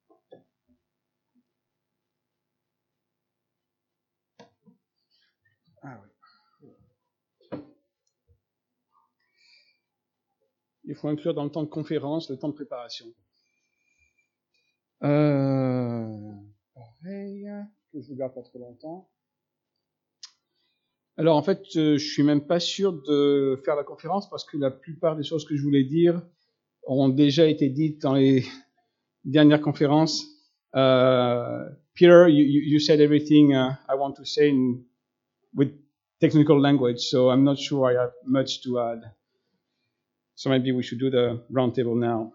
Ah oui. Il faut inclure dans le temps de conférence le temps de préparation. Pareil, que je vous garde pas trop longtemps. Alors en fait, je suis même pas sûr de faire la conférence parce que la plupart des choses que je voulais dire ont déjà été dites dans les dernières conférences. Peter, you said everything I want to say with technical language, so I'm not sure I have much to add. So maybe we should do the round table now.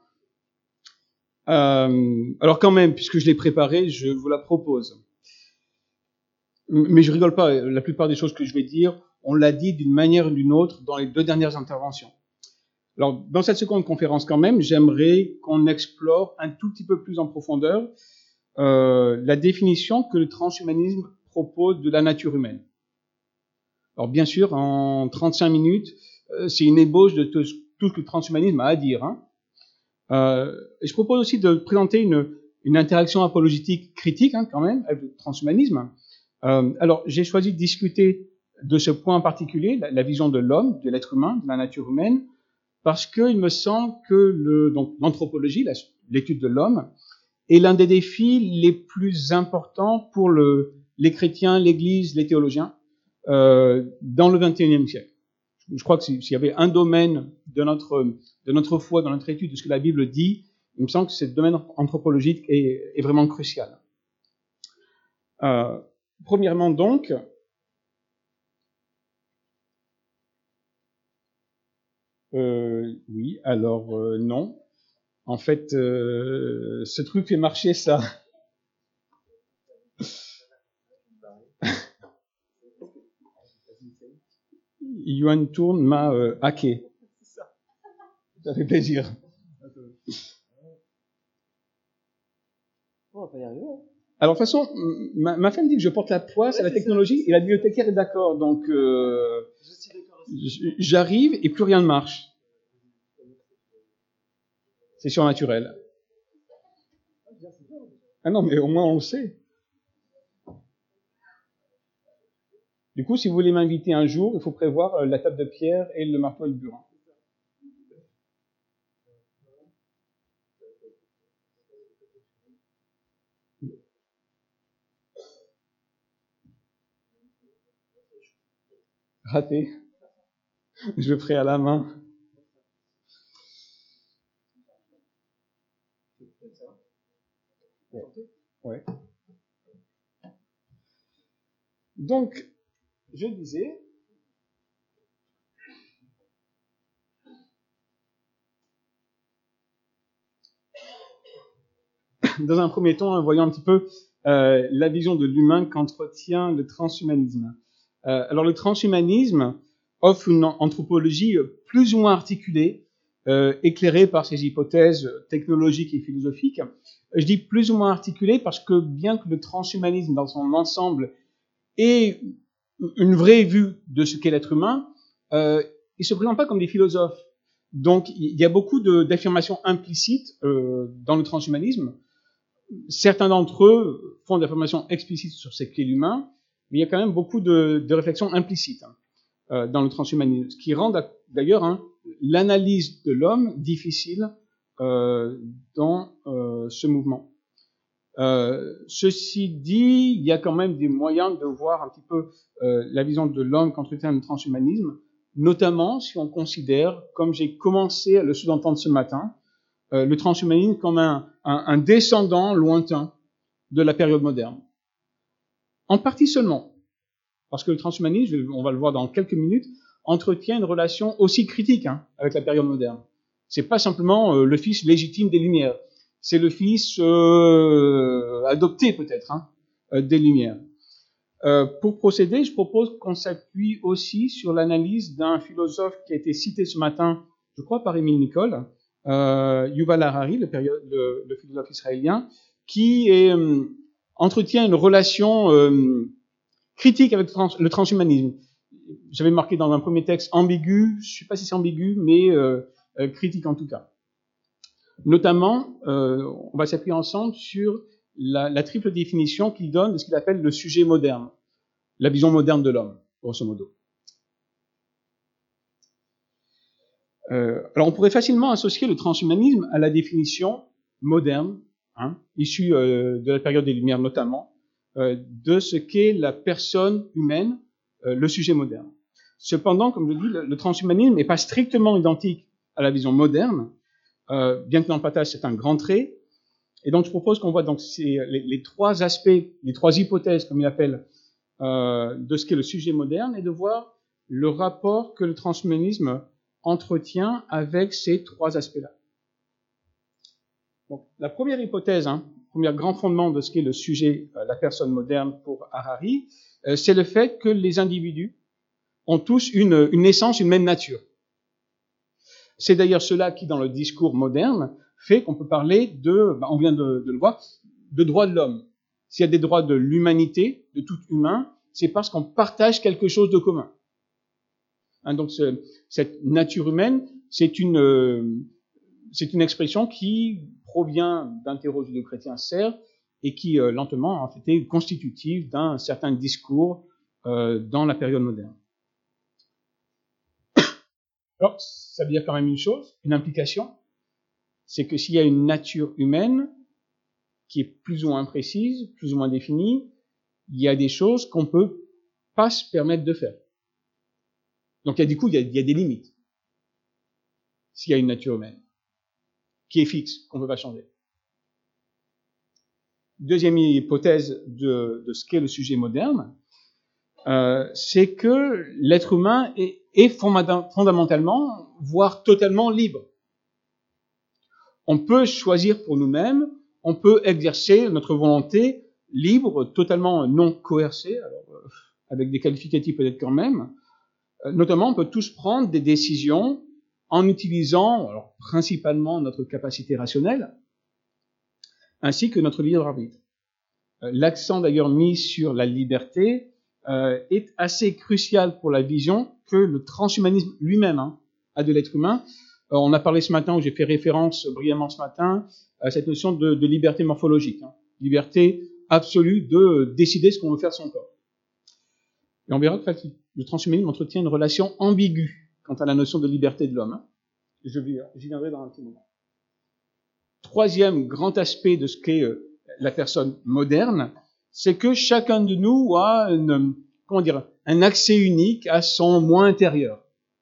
Alors quand même, puisque je l'ai préparé, je vous la propose. Mais je rigole pas, la plupart des choses que je vais dire, on l'a dit d'une manière ou d'une autre dans les 2 dernières interventions. Alors, dans cette seconde conférence quand même, j'aimerais qu'on explore un tout petit peu plus en profondeur la définition que le transhumanisme propose de la nature humaine. Alors bien sûr, en 35 minutes, c'est une ébauche de tout ce que le transhumanisme a à dire. Et je propose aussi de présenter une interaction apologétique critique quand même avec le transhumanisme. Alors, j'ai choisi de discuter de ce point en particulier, la vision de l'homme, de l'être humain, de la nature humaine, parce qu'il me semble que donc l'anthropologie, l'étude de l'homme, est l'un des défis les plus importants pour les chrétiens, l'Église, les théologiens dans le XXIe siècle. Je crois que s'il y avait un domaine de notre foi, dans notre étude de ce que la Bible dit, il me semble que ce domaine anthropologique est vraiment crucial. Premièrement donc, oui, alors non. En fait, ce truc fait marcher ça. Yuan Tourne m'a hacké. Ça fait plaisir. On va pas y arriver. Alors de toute façon, ma femme dit que je porte la poisse à la technologie et la bibliothécaire est d'accord, donc j'arrive et plus rien ne marche. C'est surnaturel. Ah non, mais au moins on le sait. Du coup, si vous voulez m'inviter un jour, il faut prévoir la table de pierre et le marteau et le burin. Raté. Je le ferai à la main. Ouais. Donc, je disais, dans un premier temps, voyons un petit peu la vision de l'humain qu'entretient le transhumanisme. Alors, le transhumanisme offre une anthropologie plus ou moins articulée, éclairée par ses hypothèses technologiques et philosophiques. Je dis plus ou moins articulée parce que bien que le transhumanisme dans son ensemble ait une vraie vue de ce qu'est l'être humain, il ne se présente pas comme des philosophes. Donc, il y a beaucoup d'affirmations implicites dans le transhumanisme. Certains d'entre eux font des affirmations explicites sur ce qu'est l'humain, mais il y a quand même beaucoup de réflexions implicites dans le transhumanisme, ce qui rend d'ailleurs l'analyse de l'homme difficile dans ce mouvement. Ceci dit, il y a quand même des moyens de voir un petit peu la vision de l'homme qu'entretient le transhumanisme, notamment si on considère, comme j'ai commencé à le sous-entendre ce matin, le transhumanisme comme un descendant lointain de la période moderne. En partie seulement, parce que le transhumanisme, on va le voir dans quelques minutes, entretient une relation aussi critique avec la période moderne. C'est pas simplement le fils légitime des Lumières, c'est le fils adopté peut-être des Lumières. Pour procéder, je propose qu'on s'appuie aussi sur l'analyse d'un philosophe qui a été cité ce matin, je crois par Émile Nicole, Yuval Harari, le philosophe israélien, qui entretient une relation critique avec le transhumanisme. J'avais marqué dans un premier texte ambigu, je ne sais pas si c'est ambigu, mais critique en tout cas. Notamment, on va s'appuyer ensemble sur la triple définition qu'il donne de ce qu'il appelle le sujet moderne, la vision moderne de l'homme, grosso modo. Alors on pourrait facilement associer le transhumanisme à la définition moderne, issue de la période des Lumières notamment, de ce qu'est la personne humaine, le sujet moderne. Cependant, comme je dis, le transhumanisme n'est pas strictement identique à la vision moderne, bien que dans le passage c'est un grand trait. Et donc je propose qu'on voit donc les trois aspects, les trois hypothèses, comme il appelle, de ce qu'est le sujet moderne, et de voir le rapport que le transhumanisme entretient avec ces trois aspects-là. Donc, la première hypothèse, premier grand fondement de ce qu'est le sujet, la personne moderne pour Harari, c'est le fait que les individus ont tous une essence, une même nature. C'est d'ailleurs cela qui, dans le discours moderne, fait qu'on peut parler on vient de le voir, de droits de l'homme. S'il y a des droits de l'humanité, de tout humain, c'est parce qu'on partage quelque chose de commun. Donc cette nature humaine, c'est une expression qui provient d'un théorème judéo-chrétien, certes, et qui lentement a été constitutive d'un certain discours dans la période moderne. Alors, ça veut dire quand même une chose, une implication, c'est que s'il y a une nature humaine qui est plus ou moins précise, plus ou moins définie, il y a des choses qu'on ne peut pas se permettre de faire. Donc, il y a des limites. S'il y a une nature humaine qui est fixe, qu'on ne peut pas changer. Deuxième hypothèse de ce qu'est le sujet moderne, c'est que l'être humain est fondamentalement, voire totalement libre. On peut choisir pour nous-mêmes, on peut exercer notre volonté libre, totalement non coercée, alors, avec des qualificatifs peut-être quand même. Notamment, on peut tous prendre des décisions en utilisant alors, principalement notre capacité rationnelle, ainsi que notre libre arbitre. L'accent d'ailleurs mis sur la liberté est assez crucial pour la vision que le transhumanisme lui-même a de l'être humain. On a parlé ce matin, où j'ai fait référence brièvement ce matin, à cette notion de liberté morphologique, liberté absolue de décider ce qu'on veut faire de son corps. Et on verra que le transhumanisme entretient une relation ambiguë quant à la notion de liberté de l'homme. J'y viendrai dans un petit moment. Troisième grand aspect de ce qu'est la personne moderne, c'est que chacun de nous a un accès unique à son moi intérieur.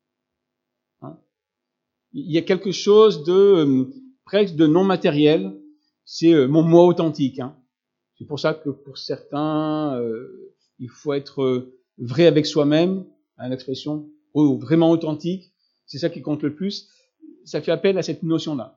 Il y a quelque chose presque de non matériel, c'est mon moi authentique. C'est pour ça que pour certains, il faut être vrai avec soi-même, l'expression vraiment authentique, c'est ça qui compte le plus. Ça fait appel à cette notion-là.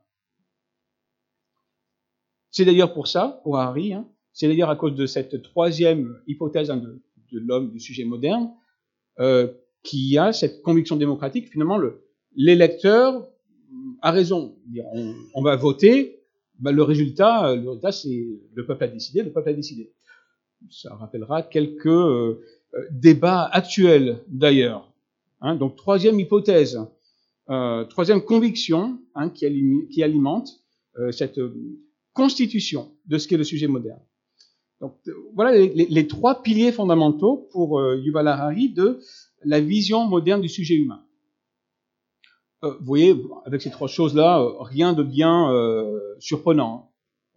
C'est d'ailleurs pour ça, pour Harari, c'est d'ailleurs à cause de cette troisième hypothèse de l'homme, du sujet moderne, qui a cette conviction démocratique. Finalement, l'électeur a raison. On va voter, le résultat, c'est le peuple a décidé, Ça rappellera quelques débats actuels d'ailleurs. Donc troisième hypothèse, troisième conviction qui alimente cette constitution de ce qu'est le sujet moderne. Donc voilà les trois piliers fondamentaux pour Yuval Harari de la vision moderne du sujet humain. Vous voyez, avec ces trois choses-là, rien de bien surprenant.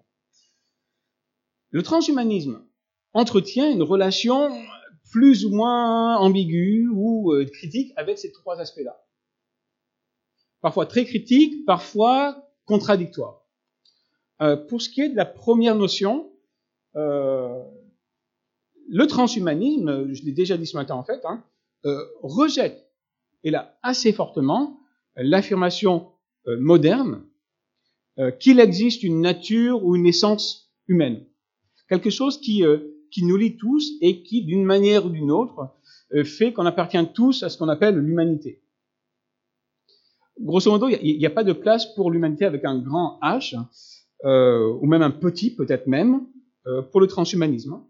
Le transhumanisme entretient une relation plus ou moins ambiguë ou critique avec ces trois aspects-là. Parfois très critique, parfois contradictoire. Pour ce qui est de la première notion, le transhumanisme, je l'ai déjà dit ce matin en fait, rejette, et là assez fortement, l'affirmation moderne qu'il existe une nature ou une essence humaine. Quelque chose qui nous lie tous et qui, d'une manière ou d'une autre, fait qu'on appartient tous à ce qu'on appelle l'humanité. Grosso modo, il n'y a pas de place pour l'humanité avec un grand H, ou même un petit, peut-être même, pour le transhumanisme.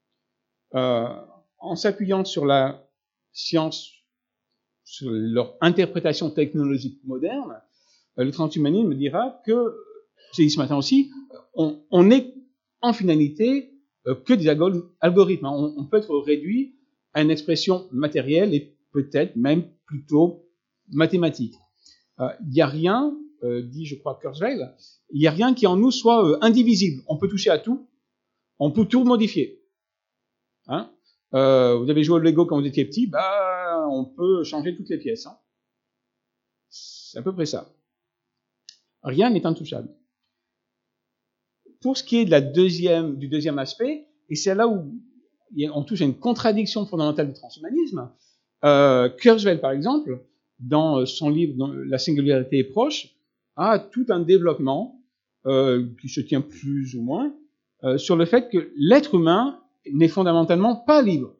En s'appuyant sur la science, sur leur interprétation technologique moderne, le transhumanisme dira que j'ai dit ce matin aussi, on n'est en finalité que des algorithmes. On peut être réduit à une expression matérielle et peut-être même plutôt mathématique. Il n'y a rien, dit je crois Kurzweil, il n'y a rien qui en nous soit indivisible. On peut toucher à tout, on peut tout modifier. Hein, vous avez joué au Lego quand vous étiez petit, on peut changer toutes les pièces. Hein. C'est à peu près ça. Rien n'est intouchable. Pour ce qui est du deuxième aspect, et c'est là où on touche à une contradiction fondamentale du transhumanisme, Kurzweil, par exemple, dans son livre « La singularité est proche », a tout un développement qui se tient plus ou moins sur le fait que l'être humain n'est fondamentalement pas libre.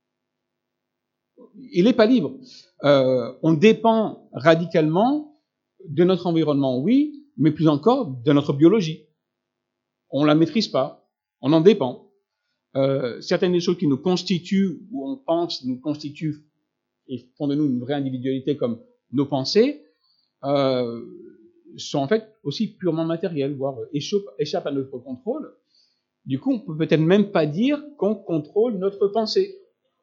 Il n'est pas libre. On dépend radicalement de notre environnement, oui, mais plus encore de notre biologie. On ne la maîtrise pas, on en dépend. Certaines des choses qui nous constituent, ou on pense nous constituent, et font de nous une vraie individualité comme nos pensées, sont en fait aussi purement matérielles, voire échappent à notre contrôle. Du coup, on peut peut-être même pas dire qu'on contrôle notre pensée.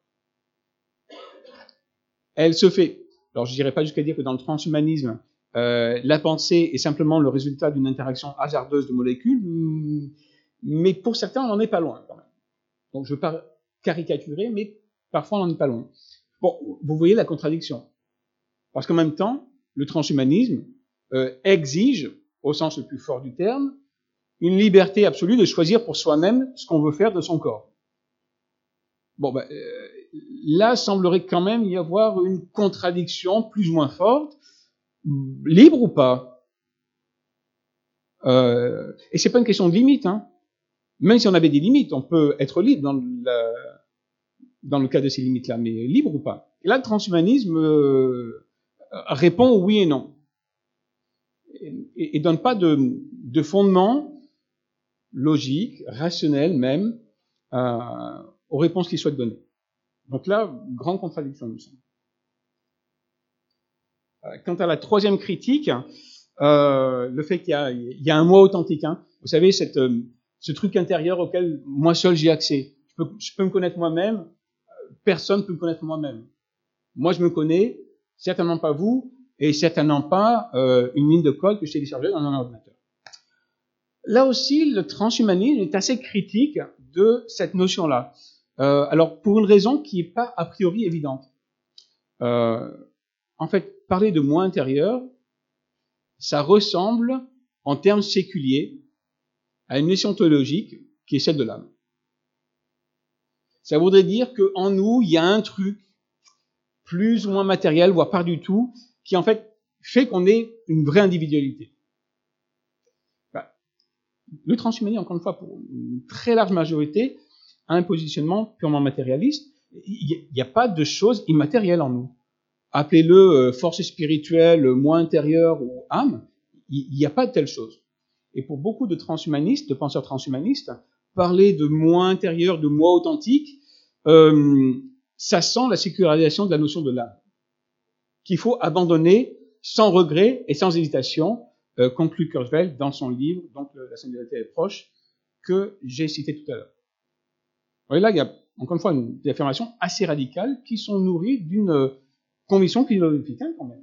Elle se fait. Alors, je n'irai pas jusqu'à dire que dans le transhumanisme, la pensée est simplement le résultat d'une interaction hasardeuse de molécules, mais pour certains, on n'en est pas loin quand même. Donc, je ne veux pas caricaturer, mais parfois, on n'en est pas loin. Bon, vous voyez la contradiction. Parce qu'en même temps, le transhumanisme exige, au sens le plus fort du terme, une liberté absolue de choisir pour soi-même ce qu'on veut faire de son corps. Bon, là, semblerait quand même y avoir une contradiction plus ou moins forte, libre ou pas. Et c'est pas une question de limite, hein. Même si on avait des limites, on peut être libre dans le cas de ces limites-là, mais libre ou pas. Et là, le transhumanisme répond oui et non. Et donne pas de fondement logique, rationnel même, aux réponses qu'il souhaite donner. Donc là, grande contradiction, il me semble. Quant à la troisième critique, le fait qu'il y a un moi authentique, hein. Vous savez, ce truc intérieur auquel moi seul j'ai accès. Je peux me connaître moi-même, personne ne peut me connaître moi-même. Moi, je me connais, certainement pas vous, et certainement pas une ligne de code que je téléchargeais dans un ordinateur. Là aussi, le transhumanisme est assez critique de cette notion-là. Alors, pour une raison qui n'est pas a priori évidente. En fait, parler de moi intérieur, ça ressemble, en termes séculiers, à une notion théologique qui est celle de l'âme. Ça voudrait dire qu'en nous, il y a un truc plus ou moins matériel, voire pas du tout, qui en fait qu'on ait une vraie individualité. Le transhumanisme, encore une fois, pour une très large majorité, a un positionnement purement matérialiste. Il n'y a pas de choses immatérielles en nous. Appelez-le force spirituelle, moi intérieur ou âme, il n'y a pas de telle chose. Et pour beaucoup de transhumanistes, de penseurs transhumanistes, parler de moi intérieur, de moi authentique, ça sent la sécularisation de la notion de l'âme, qu'il faut abandonner sans regret et sans hésitation, conclut Kurzweil dans son livre, donc La singularité est proche, que j'ai cité tout à l'heure. Vous voyez là, il y a encore une fois des affirmations assez radicales qui sont nourries d'une conviction philosophique quand même.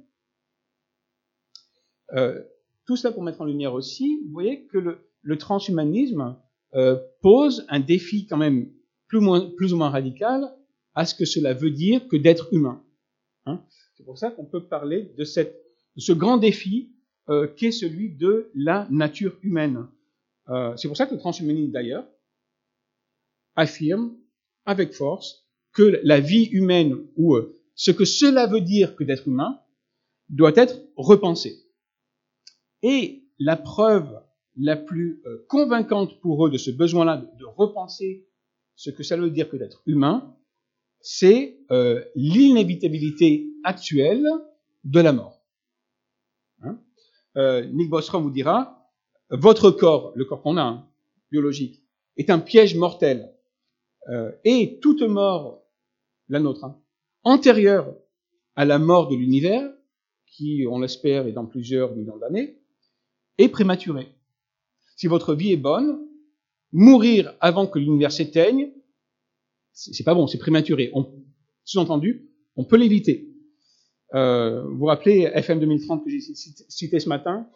Tout cela pour mettre en lumière aussi, vous voyez que le transhumanisme pose un défi quand même plus ou moins radical à ce que cela veut dire que d'être humain. Hein, c'est pour ça qu'on peut parler de ce grand défi qu'est celui de la nature humaine. C'est pour ça que le transhumanisme, d'ailleurs, affirme avec force que la vie humaine, ou ce que cela veut dire que d'être humain, doit être repensé. Et la preuve la plus convaincante pour eux de ce besoin-là de repenser ce que ça veut dire que d'être humain, c'est l'inévitabilité actuelle de la mort. Hein, Nick Bostrom vous dira, votre corps, le corps qu'on a, hein, biologique, est un piège mortel. Et toute mort, la nôtre, hein, antérieure à la mort de l'univers, qui, on l'espère, est dans plusieurs millions d'années, est prématurée. si votre vie est bonne, mourir avant que l'univers s'éteigne, c'est pas bon, c'est prématuré. Sous-entendu, on peut l'éviter. Vous vous rappelez FM 2030 que j'ai cité ce matin?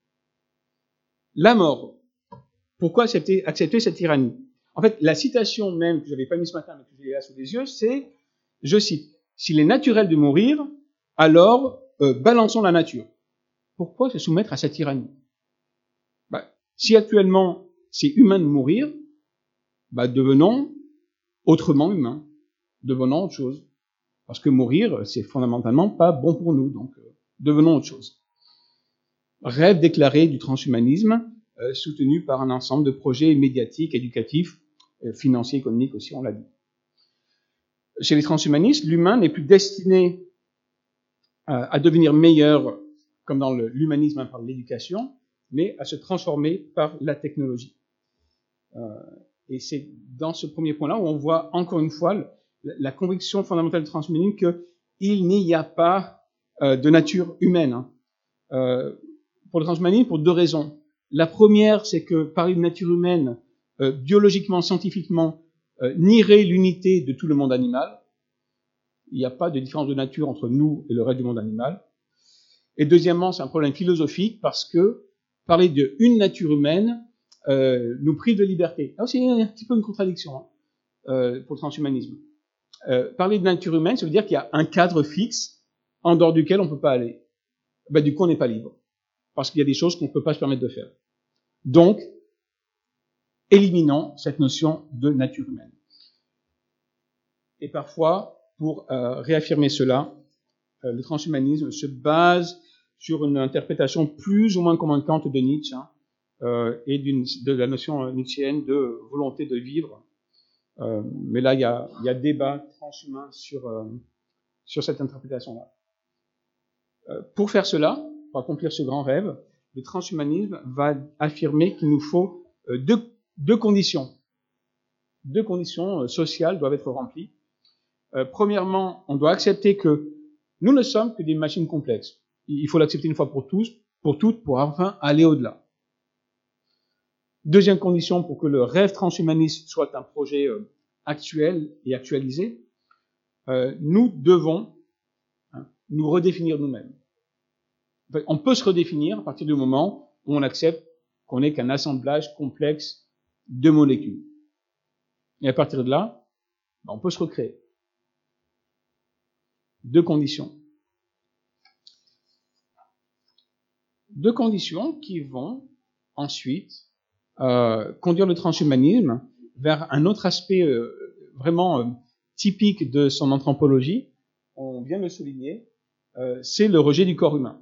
La mort. Pourquoi accepter cette tyrannie? En fait, la citation même que je n'avais pas mise ce matin, mais que j'ai là sous les yeux, c'est, je cite, « S'il est naturel de mourir, alors balançons la nature. » Pourquoi se soumettre à cette tyrannie? Si actuellement c'est humain de mourir, devenons autrement humains, devenons autre chose. Parce que mourir, c'est fondamentalement pas bon pour nous, donc devenons autre chose. Rêve déclaré du transhumanisme, soutenu par un ensemble de projets médiatiques, éducatifs, financiers, économiques aussi, on l'a dit. Chez les transhumanistes, l'humain n'est plus destiné à devenir meilleur, comme dans l'humanisme par l'éducation, mais à se transformer par la technologie. Et c'est dans ce premier point-là où on voit encore une fois la conviction fondamentale du transhumanisme qu'il n'y a pas de nature humaine. Pour le transhumanisme, pour deux raisons. La première, c'est que parler de nature humaine, biologiquement, scientifiquement, nierait l'unité de tout le monde animal. Il n'y a pas de différence de nature entre nous et le reste du monde animal. Et deuxièmement, c'est un problème philosophique parce que parler d'une nature humaine nous prive de liberté. Alors c'est un petit peu une contradiction pour le transhumanisme. Parler de nature humaine, ça veut dire qu'il y a un cadre fixe en dehors duquel on ne peut pas aller. Du coup, on n'est pas libre. Parce qu'il y a des choses qu'on ne peut pas se permettre de faire. Donc, éliminons cette notion de nature humaine. Et parfois, pour réaffirmer cela, le transhumanisme se base sur une interprétation plus ou moins convaincante de Nietzsche et de la notion nietzschéenne de volonté de vivre. Mais là, il y a débat transhumain sur cette interprétation-là. Pour faire cela, pour accomplir ce grand rêve, le transhumanisme va affirmer qu'il nous faut deux conditions. Deux conditions sociales doivent être remplies. Premièrement, on doit accepter que nous ne sommes que des machines complexes. Il faut l'accepter une fois pour toutes, pour enfin aller au-delà. Deuxième condition, pour que le rêve transhumaniste soit un projet actuel et actualisé, nous devons nous redéfinir nous-mêmes. On peut se redéfinir à partir du moment où on accepte qu'on n'est qu'un assemblage complexe de molécules. Et à partir de là, on peut se recréer. Deux conditions. Deux conditions qui vont ensuite conduire le transhumanisme vers un autre aspect vraiment typique de son anthropologie, on vient de le souligner, c'est le rejet du corps humain.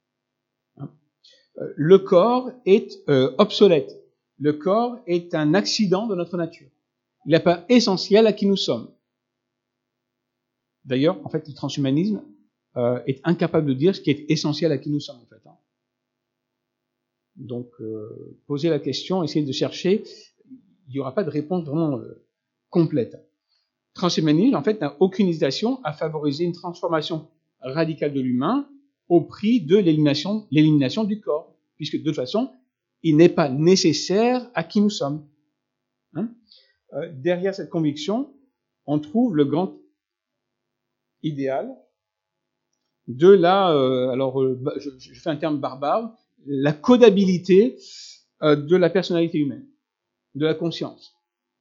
Le corps est obsolète. Le corps est un accident de notre nature. Il n'est pas essentiel à qui nous sommes. D'ailleurs, en fait, le transhumanisme est incapable de dire ce qui est essentiel à qui nous sommes, en fait. Donc, poser la question, essayer de chercher, il n'y aura pas de réponse vraiment complète. Le transhumanisme, en fait, n'a aucune hésitation à favoriser une transformation radicale de l'humain au prix de l'élimination du corps, puisque de toute façon, il n'est pas nécessaire à qui nous sommes. Derrière cette conviction, on trouve le grand idéal de je fais un terme barbare, la codabilité de la personnalité humaine, de la conscience.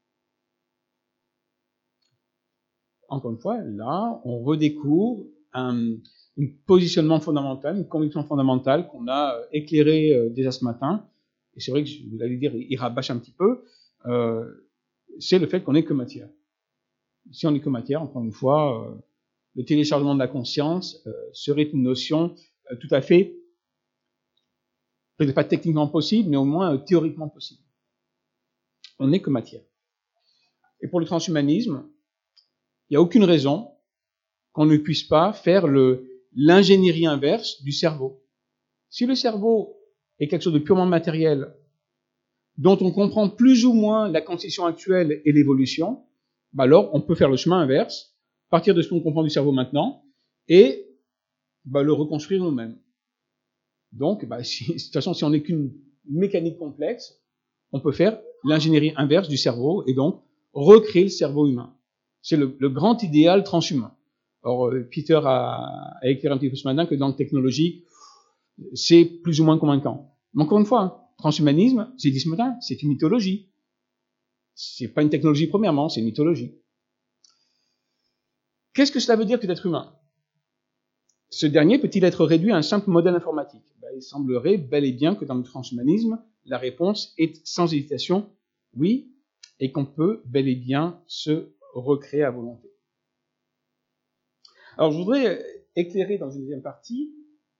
Encore une fois, là, on redécouvre un positionnement fondamental, une conviction fondamentale qu'on a éclairée déjà ce matin, et c'est vrai que, vous allez dire, il rabâche un petit peu, c'est le fait qu'on n'est que matière. Si on n'est que matière, encore une fois, le téléchargement de la conscience serait une notion tout à fait, peut-être pas techniquement possible, mais au moins théoriquement possible. On n'est que matière. Et pour le transhumanisme, il n'y a aucune raison qu'on ne puisse pas faire l'ingénierie inverse du cerveau. Si le cerveau est quelque chose de purement matériel, dont on comprend plus ou moins la constitution actuelle et l'évolution, alors on peut faire le chemin inverse, partir de ce qu'on comprend du cerveau maintenant, et le reconstruire nous-mêmes. Donc, de toute façon, si on n'est qu'une mécanique complexe, on peut faire l'ingénierie inverse du cerveau et donc recréer le cerveau humain. C'est le grand idéal transhumain. Alors, Peter a éclairé un petit peu ce matin que dans le technologique, c'est plus ou moins convaincant. Mais encore une fois, transhumanisme, j'ai dit ce matin, c'est une mythologie. C'est pas une technologie premièrement, c'est une mythologie. Qu'est-ce que cela veut dire que d'être humain? Ce dernier peut-il être réduit à un simple modèle informatique? Il semblerait bel et bien que dans le transhumanisme, la réponse est sans hésitation oui, et qu'on peut bel et bien se recréer à volonté. Alors je voudrais éclairer dans une deuxième partie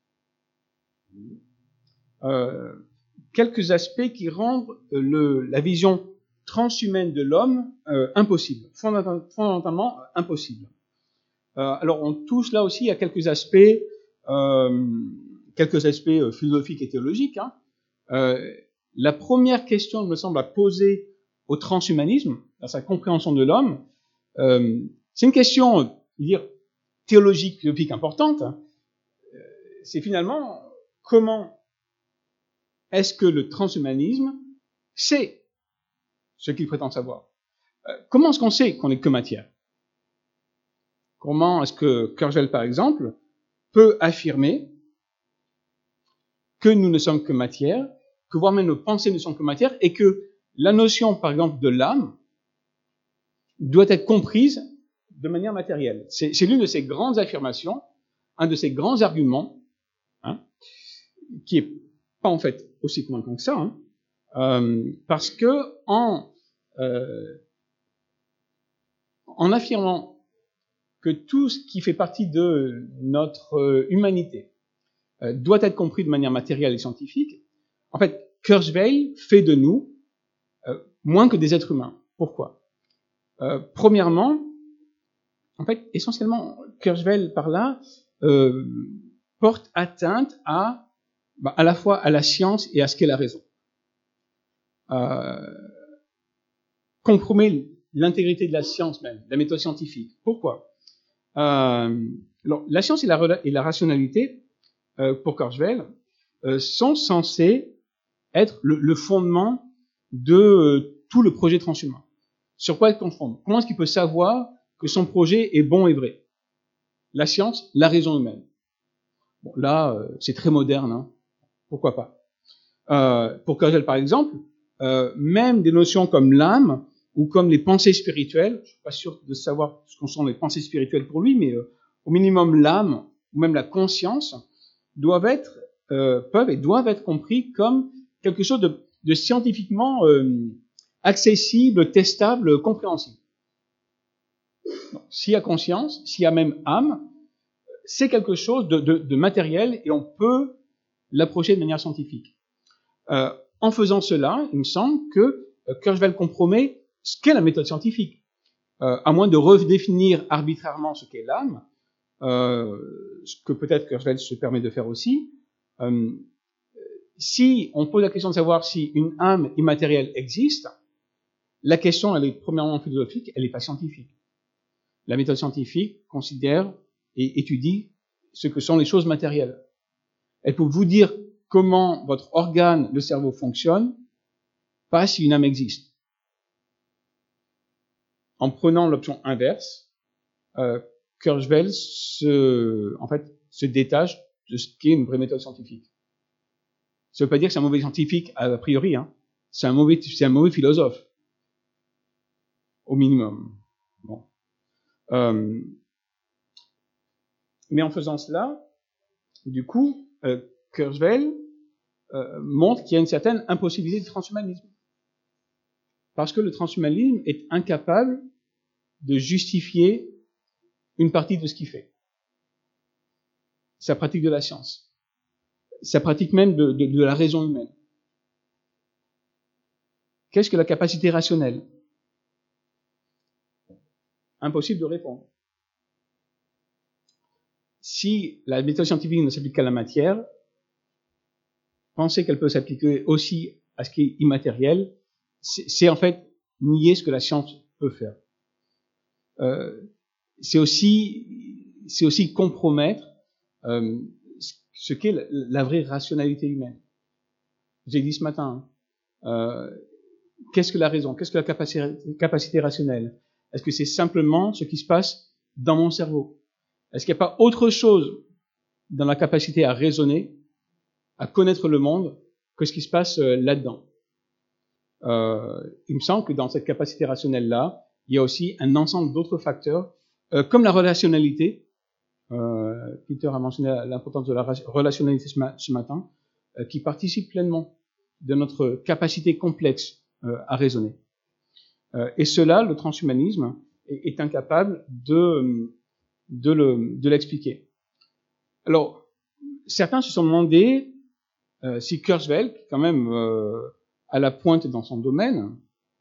quelques aspects qui rendent la vision transhumaine de l'homme impossible, fondamentalement impossible. Alors on touche là aussi à quelques aspects philosophiques et théologiques. La première question, il me semble, à poser au transhumanisme, dans sa compréhension de l'homme, c'est une question, dire, théologique, philosophique importante. C'est finalement comment est-ce que le transhumanisme sait ce qu'il prétend savoir? Comment est-ce qu'on sait qu'on n'est que matière? Comment est-ce que Kurzweil, par exemple, peut affirmer que nous ne sommes que matière, que voire même nos pensées ne sont que matière, et que la notion, par exemple, de l'âme doit être comprise de manière matérielle? C'est l'une de ces grandes affirmations, un de ces grands arguments, qui est pas en fait aussi convaincant que ça, parce que en affirmant que tout ce qui fait partie de notre humanité doit être compris de manière matérielle et scientifique, en fait, Kurzweil fait de nous moins que des êtres humains. Pourquoi? Premièrement, en fait, essentiellement, Kurzweil, par là, porte atteinte à la fois à la science et à ce qu'est la raison. Compromet l'intégrité de la science même, de la méthode scientifique. Pourquoi? Alors, la science et la rationalité, pour Kurzweil, sont censées être le fondement de tout le projet transhumain. Sur quoi est-ce qu'on fonde? Comment est-ce qu'il peut savoir que son projet est bon et vrai? La science, la raison humaine. Bon, là, c'est très moderne, pourquoi pas? Pour Kurzweil, par exemple, même des notions comme l'âme ou comme les pensées spirituelles, je ne suis pas sûr de savoir ce qu'en sont les pensées spirituelles pour lui, mais au minimum l'âme ou même la conscience doivent être compris comme quelque chose de scientifiquement accessible, testable, compréhensible. Donc, s'il y a conscience, s'il y a même âme, c'est quelque chose de matériel et on peut l'approcher de manière scientifique. En faisant cela, il me semble que Kurzweil compromet ce qu'est la méthode scientifique. À moins de redéfinir arbitrairement ce qu'est l'âme, ce que peut-être Kurzweil se permet de faire aussi, si on pose la question de savoir si une âme immatérielle existe, la question, elle est premièrement philosophique, elle n'est pas scientifique. La méthode scientifique considère et étudie ce que sont les choses matérielles. Elle peut vous dire comment votre organe, le cerveau, fonctionne, pas si une âme existe. En prenant l'option inverse, Kurzweil se détache de ce qu'est une vraie méthode scientifique. Ça ne veut pas dire que c'est un mauvais scientifique a priori, c'est un mauvais philosophe, au minimum. Bon. Mais en faisant cela, du coup, Kurzweil montre qu'il y a une certaine impossibilité du transhumanisme. Parce que le transhumanisme est incapable de justifier une partie de ce qu'il fait. Sa pratique de la science. Sa pratique même de la raison humaine. Qu'est-ce que la capacité rationnelle? Impossible de répondre. Si la méthode scientifique ne s'applique qu'à la matière, penser qu'elle peut s'appliquer aussi à ce qui est immatériel, c'est en fait nier ce que la science peut faire. C'est aussi compromettre ce qu'est la vraie rationalité humaine. J'ai dit ce matin, Qu'est-ce que la raison? Qu'est-ce que la capacité rationnelle? Est-ce que c'est simplement ce qui se passe dans mon cerveau? Est-ce qu'il n'y a pas autre chose dans la capacité à raisonner, à connaître le monde, que ce qui se passe là-dedans? Il me semble que dans cette capacité rationnelle-là, il y a aussi un ensemble d'autres facteurs, comme la relationnalité. Peter a mentionné l'importance de la relationnalité ce matin, qui participe pleinement de notre capacité complexe à raisonner. Et cela, le transhumanisme est incapable de l'expliquer. Alors, certains se sont demandé si Kurzweil, qui est quand même à la pointe dans son domaine,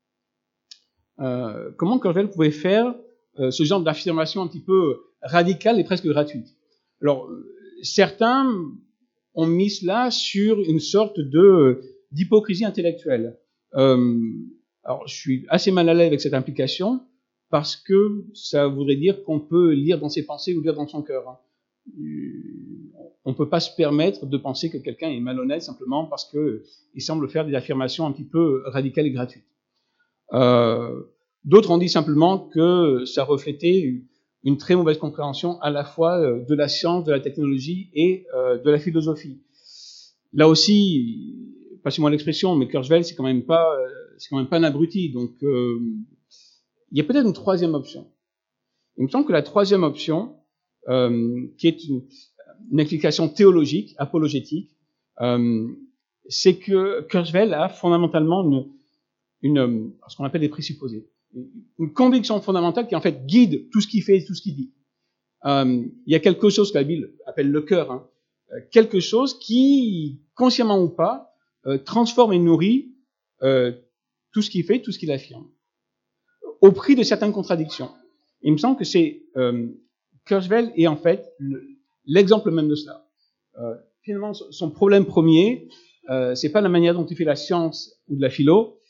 comment Kurzweil pouvait faire ce genre d'affirmation un petit peu radicale et presque gratuite. Alors, certains ont mis cela sur une sorte d'hypocrisie intellectuelle. Alors, je suis assez mal à l'aise avec cette implication parce que ça voudrait dire qu'on peut lire dans ses pensées ou lire dans son cœur. On ne peut pas se permettre de penser que quelqu'un est malhonnête simplement parce qu'il semble faire des affirmations un petit peu radicales et gratuites. D'autres ont dit simplement que ça reflétait une très mauvaise compréhension à la fois de la science, de la technologie et de la philosophie. Là aussi, passez-moi l'expression, mais Kurzweil, c'est quand même pas un abruti. Donc, il y a peut-être une troisième option. Il me semble que la troisième option, qui est une explication théologique, apologétique, c'est que Kurzweil a fondamentalement ce qu'on appelle des présupposés, une conviction fondamentale qui en fait guide tout ce qu'il fait et tout ce qu'il dit. Il y a quelque chose que la Bible appelle le cœur, quelque chose qui, consciemment ou pas, transforme et nourrit tout ce qu'il fait, tout ce qu'il affirme, au prix de certaines contradictions. Il me semble que c'est Kurzweil est en fait l'exemple même de cela. Finalement, son problème premier, c'est pas la manière dont il fait la science ou de la philo,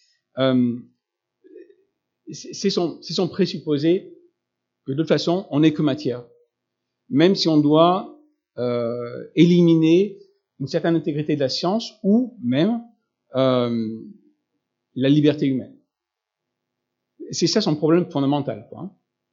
c'est son présupposé que de toute façon, on n'est que matière. Même si on doit éliminer une certaine intégrité de la science ou même la liberté humaine. C'est ça son problème fondamental, quoi.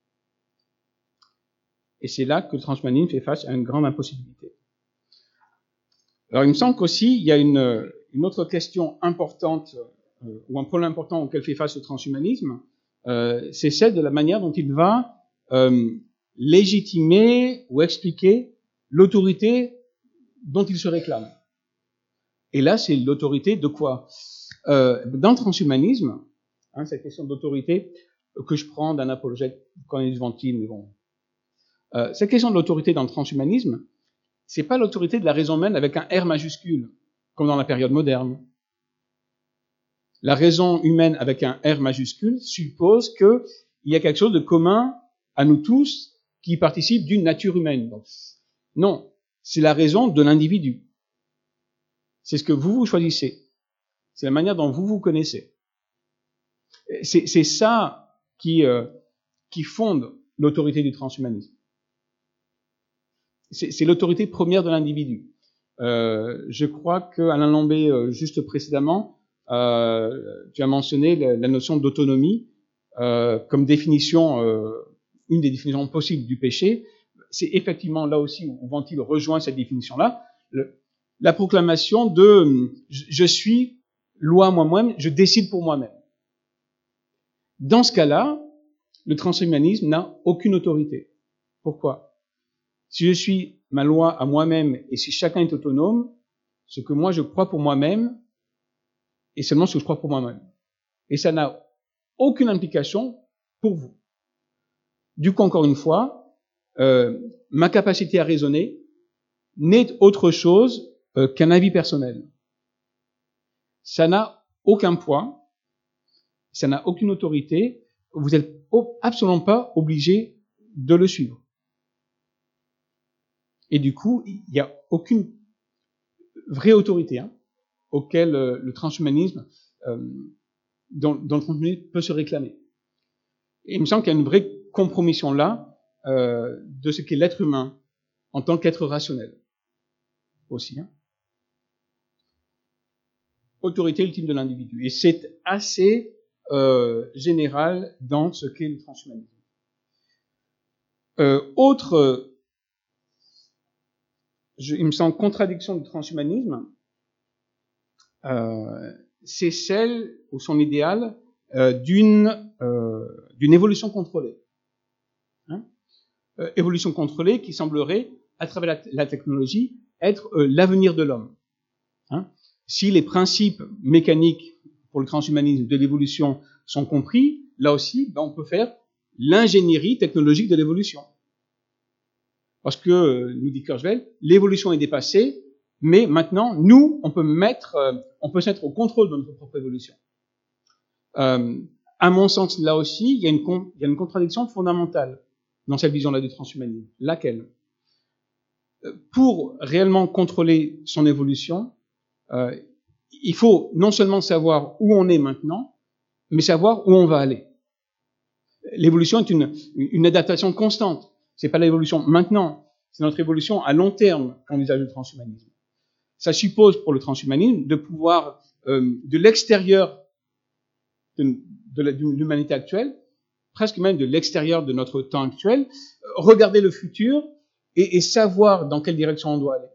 Et c'est là que le transhumanisme fait face à une grande impossibilité. Alors, il me semble qu'aussi, il y a une autre question importante, ou un problème important auquel fait face le transhumanisme, c'est celle de la manière dont il va légitimer ou expliquer l'autorité dont il se réclame. Et là, c'est l'autorité de quoi? Dans le transhumanisme, cette question d'autorité que je prends d'un apologète, Cornelius Van Til, mais bon. Cette question de l'autorité dans le transhumanisme, c'est pas l'autorité de la raison humaine avec un R majuscule, comme dans la période moderne. La raison humaine avec un R majuscule suppose qu'il y a quelque chose de commun à nous tous qui participe d'une nature humaine. Donc, non, c'est la raison de l'individu. C'est ce que vous choisissez. C'est la manière dont vous vous connaissez. C'est ça qui fonde l'autorité du transhumanisme. C'est l'autorité première de l'individu. Je crois que Alain Lambé, juste précédemment, tu as mentionné la notion d'autonomie comme définition, une des définitions possibles du péché. C'est effectivement là aussi où Van Til rejoint cette définition-là, la proclamation de je suis loi moi-même, je décide pour moi-même. Dans ce cas-là, le transhumanisme n'a aucune autorité. Pourquoi? Si je suis ma loi à moi-même et si chacun est autonome, ce que moi je crois pour moi-même est seulement ce que je crois pour moi-même. Et ça n'a aucune implication pour vous. Du coup, encore une fois, ma capacité à raisonner n'est autre chose qu'un avis personnel. Ça n'a aucun poids, ça n'a aucune autorité, vous n'êtes absolument pas obligé de le suivre. Et du coup, il n'y a aucune vraie autorité auquel le transhumanisme, dont le transhumanisme peut se réclamer. Et il me semble qu'il y a une vraie compromission là de ce qu'est l'être humain en tant qu'être rationnel aussi. autorité ultime de l'individu. Et c'est assez général dans ce qu'est le transhumanisme. Il me semble, contradiction du transhumanisme, c'est celle, ou son idéal, d'une évolution contrôlée. Évolution contrôlée qui semblerait, à travers la technologie, être l'avenir de l'homme. Si les principes mécaniques pour le transhumanisme de l'évolution sont compris, là aussi, on peut faire l'ingénierie technologique de l'évolution. Parce que, nous dit Kurzweil, l'évolution est dépassée, mais maintenant, nous, on peut se mettre au contrôle de notre propre évolution. À mon sens, là aussi, il y a une contradiction fondamentale dans cette vision-là du transhumanisme. Laquelle? Pour réellement contrôler son évolution, il faut non seulement savoir où on est maintenant, mais savoir où on va aller. L'évolution est une adaptation constante. C'est pas l'évolution maintenant, c'est notre évolution à long terme qu'envisage le transhumanisme. Ça suppose pour le transhumanisme de pouvoir, de l'extérieur de l'humanité actuelle, presque même de l'extérieur de notre temps actuel, regarder le futur et savoir dans quelle direction on doit aller.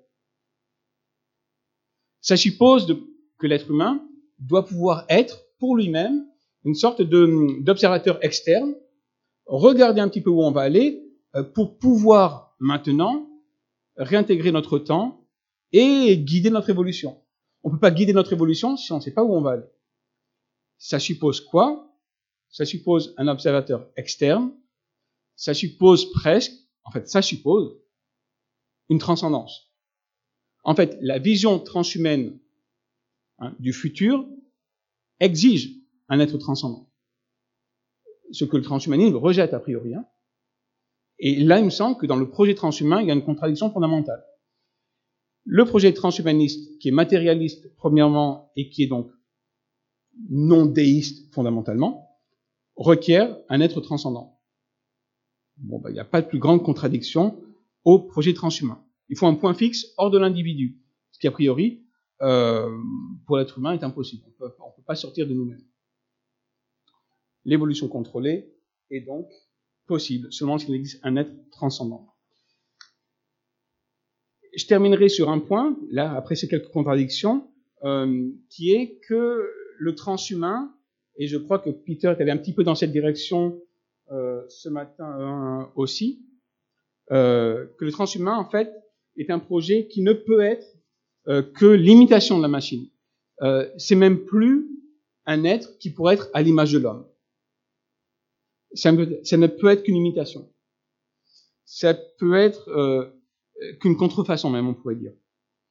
Ça suppose que l'être humain doit pouvoir être, pour lui-même, une sorte d'observateur externe, regarder un petit peu où on va aller, pour pouvoir maintenant réintégrer notre temps et guider notre évolution. On ne peut pas guider notre évolution si on ne sait pas où on va aller. Ça suppose quoi? Ça suppose un observateur externe, ça suppose ça suppose une transcendance. En fait, la vision transhumaine du futur exige un être transcendant. Ce que le transhumanisme rejette a priori. Et là, il me semble que dans le projet transhumain, il y a une contradiction fondamentale. Le projet transhumaniste, qui est matérialiste premièrement et qui est donc non déiste fondamentalement, requiert un être transcendant. Il n'y a pas de plus grande contradiction au projet transhumain. Il faut un point fixe hors de l'individu, ce qui a priori, pour l'être humain, est impossible. On ne peut pas sortir de nous-mêmes. L'évolution contrôlée est donc possible, seulement s'il existe un être transcendant. Je terminerai sur un point, là, après ces quelques contradictions, qui est que le transhumain, et je crois que Peter est allé un petit peu dans cette direction ce matin aussi, que le transhumain, en fait, est un projet qui ne peut être que l'imitation de la machine. C'est même plus un être qui pourrait être à l'image de l'homme. Ça ne peut être qu'une imitation. Ça peut être qu'une contrefaçon même, on pourrait dire.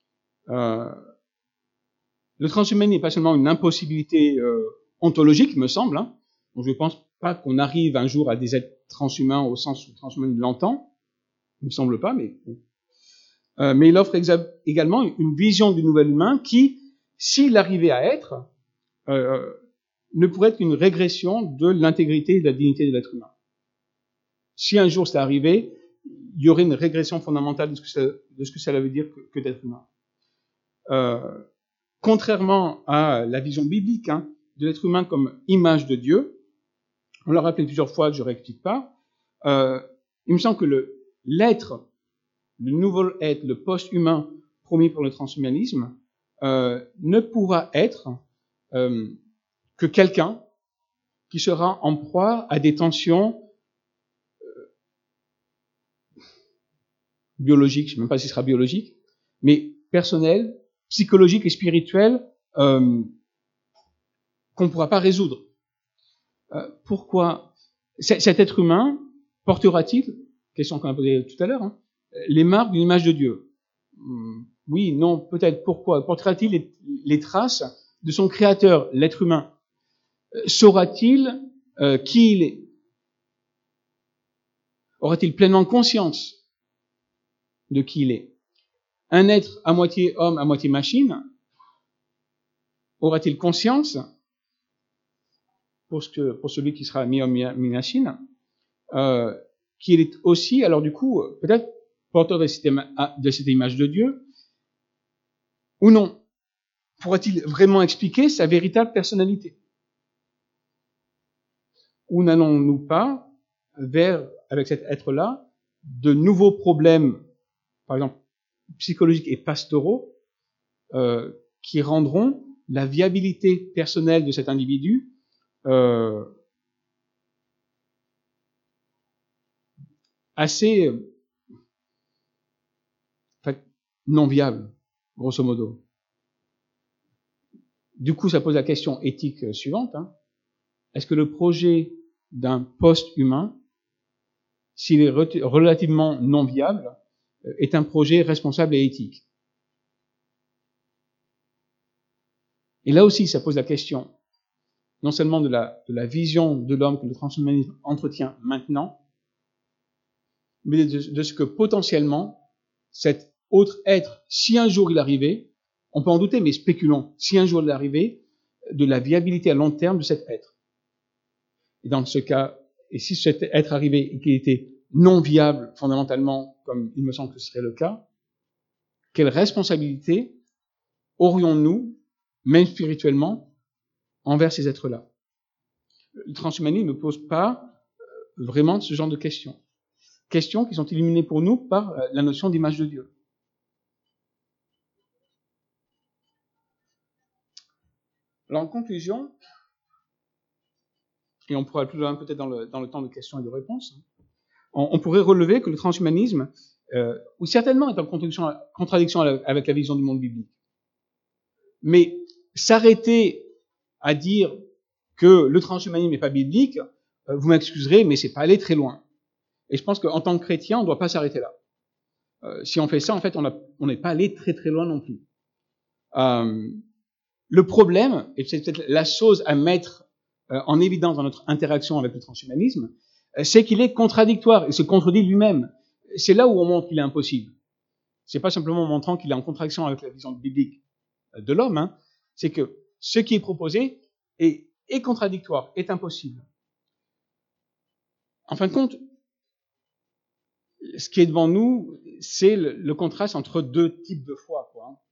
Le transhumanisme n'est pas seulement une impossibilité ontologique, me semble. Donc je ne pense pas qu'on arrive un jour à des êtres transhumains au sens où le transhumanisme l'entend. Il ne me semble pas, mais il offre également une vision du nouvel humain qui, s'il arrivait à être, ne pourrait être qu'une régression de l'intégrité et de la dignité de l'être humain. Si un jour cela arrivait, il y aurait une régression fondamentale de ce que ça veut dire que d'être humain. Contrairement à la vision biblique de l'être humain comme image de Dieu, on l'a rappelé plusieurs fois, je ne réexplique pas, il me semble que l'être, le nouveau être, le post-humain promis pour le transhumanisme, ne pourra être que quelqu'un qui sera en proie à des tensions biologiques, je ne sais même pas si ce sera biologique, mais personnelles, psychologiques et spirituelles qu'on ne pourra pas résoudre. Pourquoi cet être humain portera-t-il, question qu'on a posée tout à l'heure, les marques d'une image de Dieu? Oui, non, peut-être. Pourquoi? Portera-t-il les traces de son créateur, l'être humain? Saura-t-il qui il est? Aura-t-il pleinement conscience de qui il est? Un être à moitié homme, à moitié machine, aura-t-il conscience, pour celui qui sera mi-homme, mi-machine, qu'il est aussi, alors du coup, peut-être porteur de cette image de Dieu, ou non? pourra-t-il vraiment expliquer sa véritable personnalité? Ou n'allons-nous pas vers, avec cet être-là, de nouveaux problèmes, par exemple psychologiques et pastoraux, qui rendront la viabilité personnelle de cet individu assez non viable, grosso modo. Du coup, ça pose la question éthique suivante. Est-ce que le projet d'un post-humain, s'il est relativement non viable, est un projet responsable et éthique? Et là aussi, ça pose la question, non seulement de la vision de l'homme que le transhumanisme entretient maintenant, mais de ce que potentiellement cet autre être, si un jour il arrivait, on peut en douter, mais spéculons, si un jour il arrivait, de la viabilité à long terme de cet être. Et dans ce cas, et si cet être arrivait et qu'il était non viable fondamentalement, comme il me semble que ce serait le cas, quelle responsabilité aurions-nous, même spirituellement, envers ces êtres-là? Le transhumanisme ne pose pas vraiment ce genre de questions. Questions qui sont illuminées pour nous par la notion d'image de Dieu. Alors en conclusion, et on pourra plus loin peut-être dans le temps de questions et de réponses, on pourrait relever que le transhumanisme, ou certainement est en contradiction avec la vision du monde biblique. Mais s'arrêter à dire que le transhumanisme n'est pas biblique, vous m'excuserez, mais c'est pas aller très loin. Et je pense qu'en tant que chrétien, on ne doit pas s'arrêter là. Si on fait ça, en fait, on n'est pas allé très très loin non plus. Le problème, et c'est peut-être la chose à mettre en évidence dans notre interaction avec le transhumanisme, c'est qu'il est contradictoire et se contredit lui-même. C'est là où on montre qu'il est impossible. C'est pas simplement en montrant qu'il est en contradiction avec la vision biblique de l'homme, c'est que ce qui est proposé est contradictoire, est impossible. En fin de compte, ce qui est devant nous, c'est le contraste entre deux types de foi, quoi.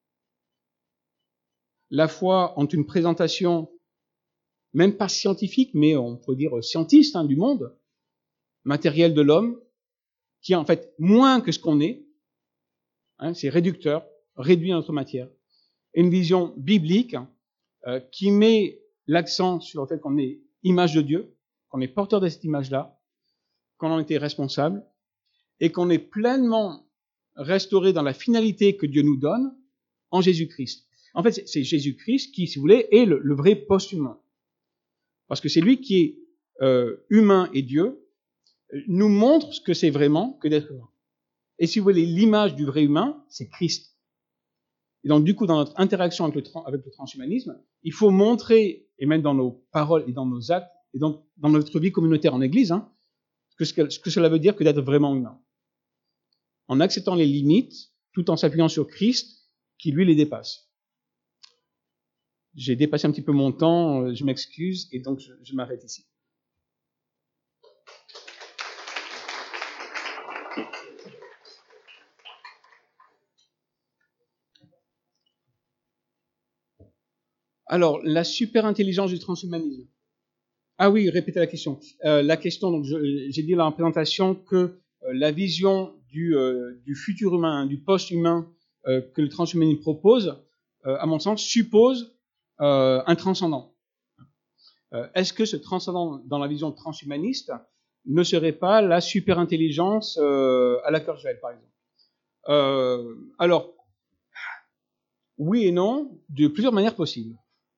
La foi entre une présentation, même pas scientifique, mais on peut dire scientiste du monde, matériel de l'homme, qui est en fait moins que ce qu'on est, c'est réducteur, réduit à notre matière, et une vision biblique qui met l'accent sur le fait qu'on est image de Dieu, qu'on est porteur de cette image-là, qu'on en était responsable, et qu'on est pleinement restauré dans la finalité que Dieu nous donne en Jésus-Christ. En fait, c'est Jésus-Christ qui, si vous voulez, est le vrai post-humain. Parce que c'est lui qui est humain et Dieu, nous montre ce que c'est vraiment que d'être humain. Et si vous voulez, l'image du vrai humain, c'est Christ. Et donc, du coup, dans notre interaction avec le transhumanisme, il faut montrer, et même dans nos paroles et dans nos actes, et donc dans notre vie communautaire en Église, ce que cela veut dire que d'être vraiment humain. En acceptant les limites, tout en s'appuyant sur Christ, qui lui les dépasse. J'ai dépassé un petit peu mon temps, je m'excuse, et donc je m'arrête ici. Alors, la superintelligence du transhumanisme. Ah oui, répétez la question. La question, donc, j'ai dit dans la présentation que la vision du futur humain, du post-humain que le transhumanisme propose, à mon sens, suppose un transcendant. Est-ce que ce transcendant, dans la vision transhumaniste, ne serait pas la superintelligence à la Kurzweil, par exemple? Alors, oui et non, de plusieurs manières possibles.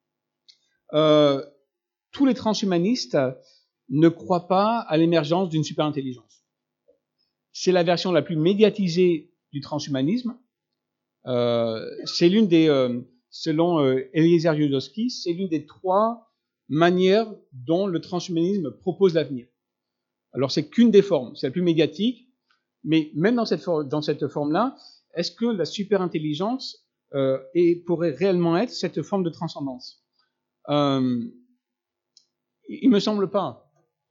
Tous les transhumanistes ne croient pas à l'émergence d'une superintelligence. C'est la version la plus médiatisée du transhumanisme. C'est l'une des, selon Eliezer Yudkowsky, c'est l'une des 3 manières dont le transhumanisme propose l'avenir. Alors c'est qu'une des formes, c'est la plus médiatique, mais même dans cette forme-là, est-ce que la superintelligence pourrait réellement être cette forme de transcendance? Il me semble pas.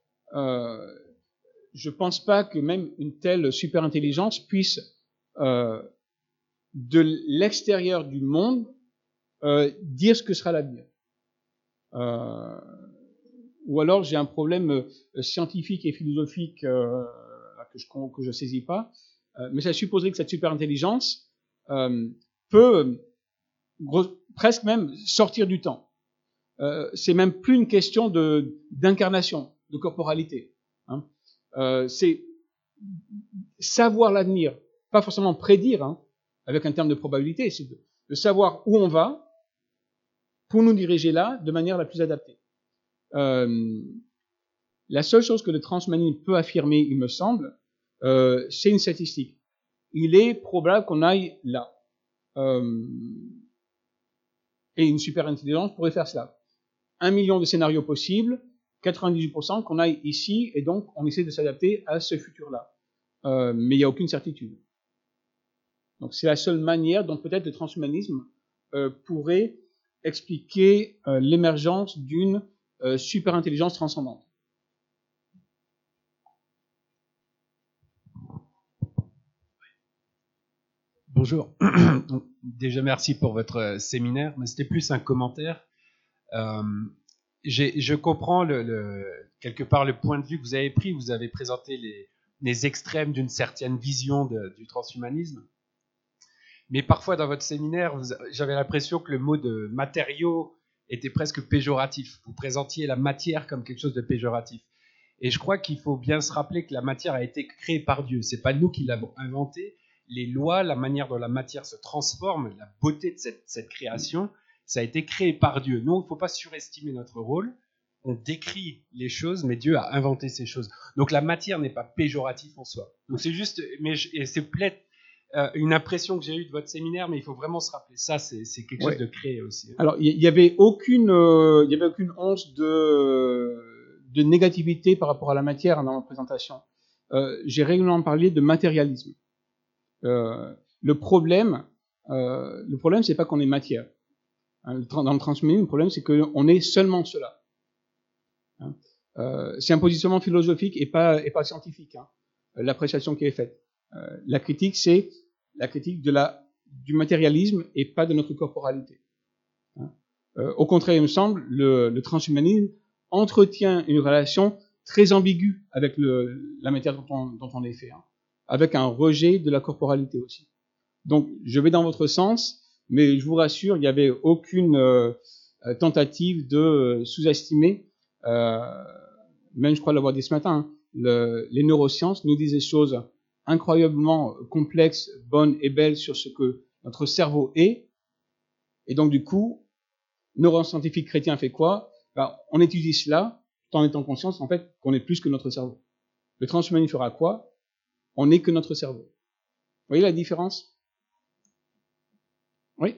Je pense pas que même une telle superintelligence puisse, de l'extérieur du monde, dire ce que sera l'avenir. Ou alors j'ai un problème scientifique et philosophique que je saisis pas, mais ça supposerait que cette super-intelligence peut presque même sortir du temps. C'est même plus une question d'incarnation, de corporalité. Hein. C'est savoir l'avenir, pas forcément prédire, hein, avec un terme de probabilité, c'est de savoir où on va pour nous diriger là de manière la plus adaptée. La seule chose que le transhumanisme peut affirmer, il me semble, c'est une statistique. Il est probable qu'on aille là. Et une super intelligence pourrait faire cela. 1 million de scénarios possibles, 98% qu'on aille ici, et donc on essaie de s'adapter à ce futur-là. Mais il n'y a aucune certitude. Donc c'est la seule manière dont peut-être le transhumanisme pourrait expliquer l'émergence d'une super-intelligence transcendante. Bonjour. Déjà, merci pour votre séminaire, mais c'était plus un commentaire. Je comprends quelque part le point de vue que vous avez pris. Vous avez présenté les extrêmes d'une certaine vision du transhumanisme. Mais parfois, dans votre séminaire, j'avais l'impression que le mot de matériau était presque péjoratif. Vous présentiez la matière comme quelque chose de péjoratif. Et je crois qu'il faut bien se rappeler que la matière a été créée par Dieu. C'est pas nous qui l'avons inventée. Les lois, la manière dont la matière se transforme, la beauté de cette création, ça a été créé par Dieu. Nous, il ne faut pas surestimer notre rôle. On décrit les choses, mais Dieu a inventé ces choses. Donc la matière n'est pas péjorative en soi. Donc c'est juste, et c'est peut-être une impression que j'ai eue de votre séminaire, mais il faut vraiment se rappeler ça, c'est quelque chose de créé aussi. Alors il y avait aucune once de négativité par rapport à la matière dans ma présentation. J'ai régulièrement parlé de matérialisme. Le problème, c'est pas qu'on est matière. Hein, dans le transhumanisme, le problème, c'est qu'on est seulement cela. Hein. C'est un positionnement philosophique et pas scientifique. Hein, l'appréciation qui est faite. La critique, c'est la critique du matérialisme et pas de notre corporalité. Hein. Au contraire, il me semble, le transhumanisme entretient une relation très ambiguë avec la matière dont on est fait. Hein, avec un rejet de la corporalité aussi. Donc, je vais dans votre sens, mais je vous rassure, il n'y avait aucune tentative de sous-estimer, même je crois l'avoir dit ce matin, hein, les neurosciences nous disent des choses incroyablement complexes, bonnes et belles sur ce que notre cerveau est, et donc du coup, neuroscientifique chrétien fait quoi? On étudie cela, tout en étant conscience en fait qu'on est plus que notre cerveau. Le transhumanisme fera quoi? On n'est que notre cerveau. Vous voyez la différence? Oui?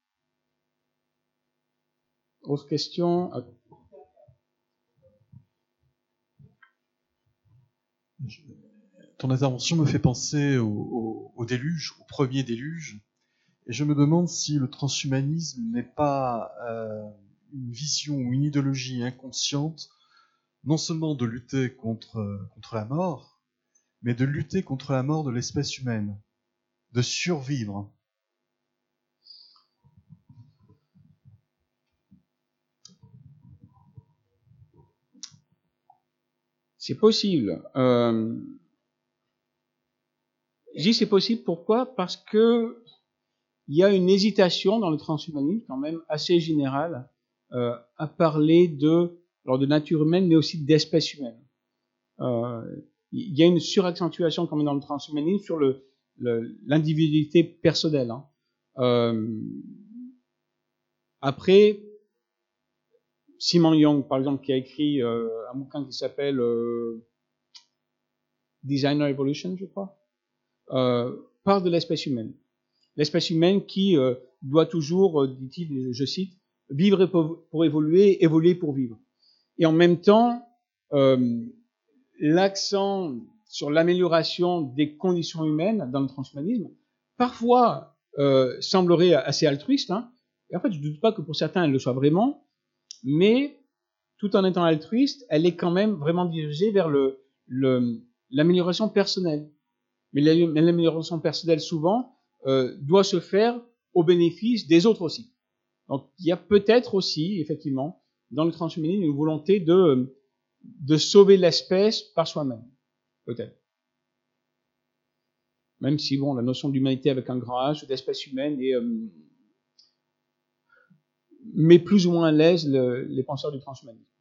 Autre question? Ton intervention me fait penser au déluge, au premier déluge, et je me demande si le transhumanisme n'est pas une vision ou une idéologie inconsciente, non seulement de lutter contre la mort, mais de lutter contre la mort de l'espèce humaine, de survivre. C'est possible. Je dis c'est possible, pourquoi? Parce que il y a une hésitation dans le transhumanisme quand même assez générale à parler de nature humaine, mais aussi d'espèce humaine. Il y a une suraccentuation quand même dans le transhumanisme sur l'individualité personnelle. Hein. Après, Simon Young, par exemple, qui a écrit un bouquin qui s'appelle Designer Evolution, je crois, parle de l'espèce humaine. L'espèce humaine qui doit toujours, dit-il, je cite, vivre pour évoluer, évoluer pour vivre. Et en même temps, l'accent sur l'amélioration des conditions humaines dans le transhumanisme, parfois semblerait assez altruiste, hein, et en fait je ne doute pas que pour certains elle le soit vraiment, mais tout en étant altruiste, elle est quand même vraiment dirigée vers l'amélioration personnelle. Mais l'amélioration personnelle souvent doit se faire au bénéfice des autres aussi. Donc il y a peut-être aussi, effectivement, dans le transhumanisme, une volonté de sauver l'espèce par soi-même. Peut-être. Même si, bon, la notion d'humanité avec un grand H, d'espèce humaine, met plus ou moins à l'aise les penseurs du transhumanisme.